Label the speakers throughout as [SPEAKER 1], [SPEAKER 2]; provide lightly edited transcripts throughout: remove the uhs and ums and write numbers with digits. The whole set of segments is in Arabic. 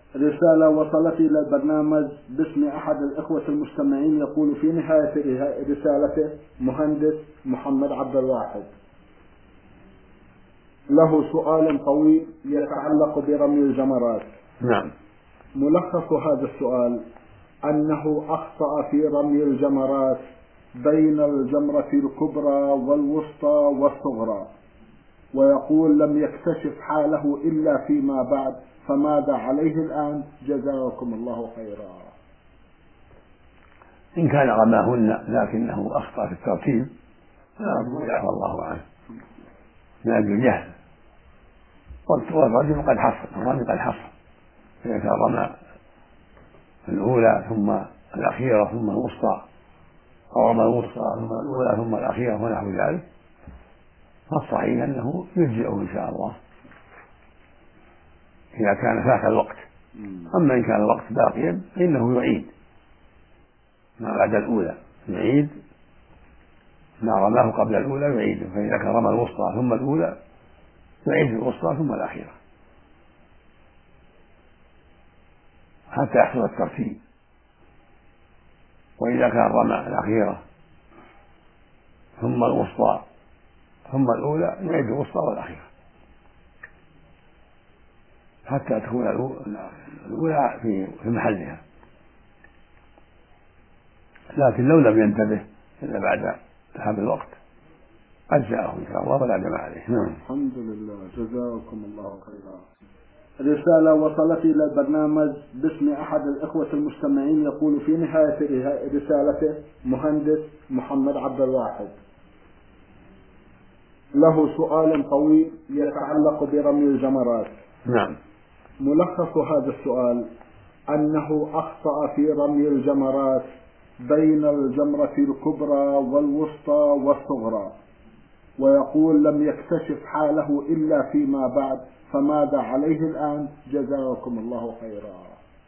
[SPEAKER 1] رسالة وصلت إلى البرنامج باسم أحد الإخوة المستمعين، يقول في نهاية رسالته: مهندس محمد عبد الواحد له سؤال طويل يتعلق برمي الجمرات.
[SPEAKER 2] نعم.
[SPEAKER 1] ملخص هذا السؤال أنه أخطأ في رمي الجمرات بين الجمرة الكبرى والوسطى والصغرى، ويقول لم يكتشف حاله إلا فيما بعد، فماذا عليه الآن؟ جزاكم الله خيرا.
[SPEAKER 2] إن كان رماهن لكنه أخطأ في الترتيب يعفى الله عنه من أجل الجهل، والرجل قد حصل، الرمي قد حصل، إذا كان رمى الأولى ثم الأخيرة ثم الوسطى، أو رمى الوسطى ثم الأولى ثم الأخيرة ونحو ذلك، فالصحيح أنه يجزئه إن شاء الله إذا كان فات الوقت. أما إن كان الوقت باقيا فإنه يعيد ما بعد الأولى، يعيد ما رماه قبل الأولى يعيده، فإذا كان رمى الوسطى ثم الأولى يعيد الوسطى ثم الأخيرة حتى يحصل الترتيب. وإذا كان رمى الأخيرة ثم الوسطى ثم الأولى يعيد الوسطى والأخيرة حتى تكون الأولى في محلها. لكن لو لم ينتبه إلا بعد ذهاب الوقت أجزأه إن شاء الله ولا جمع عليه.
[SPEAKER 1] الحمد لله، جزاكم الله خيرا. رسالة وصلت إلى البرنامج باسم أحد الإخوة المستمعين، يقول في نهاية رسالته: مهندس محمد عبد الواحد له سؤال طويل يتعلق برمي الجمرات.
[SPEAKER 2] نعم.
[SPEAKER 1] ملخص هذا السؤال أنه أخطأ في رمي الجمرات بين الجمرة الكبرى والوسطى والصغرى، ويقول لم يكتشف حاله إلا فيما بعد، فماذا عليه الآن؟ جزاكم الله خيرا.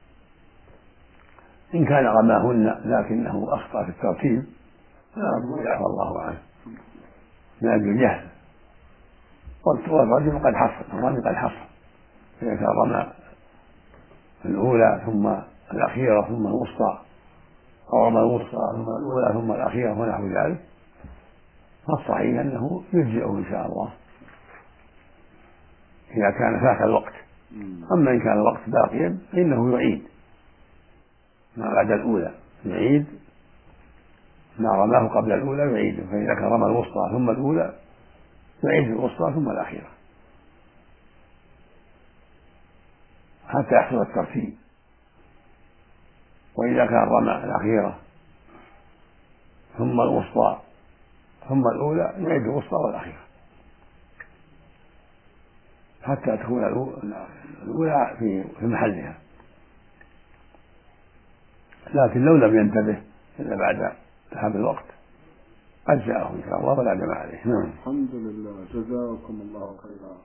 [SPEAKER 2] إن كان رماهن لكنه أخطأ في الترتيب يعفى الله عنه من أجل الجهل، والرجل قد حصل، الرمي قد حصل، إذا كان رمى الأولى ثم الأخيرة ثم الوسطى، أو رمى الوسطى ثم الأولى ثم الأخيرة ونحو ذلك، فالصحيح أنه يجزئه إن شاء الله إذا كان فات الوقت. أما إن كان الوقت باقيا فإنه يعيد ما بعد الأولى، يعيد ما رماه قبل الأولى يعيده، فإذا كان رمى الوسطى ثم الأولى يعيد الوسطى ثم الأخيرة حتى يحصل الترتيب. وإذا كان رمى الأخيرة ثم الوسطى ثم الأولى يعيد الوسطى والأخيرة حتى تكون الأولى في محلها. لكن لو لم ينتبه إلا بعد ذهاب الوقت أجزأه إن شاء الله ولا جمع عليه.
[SPEAKER 1] الحمد لله، جزاكم الله خيرا.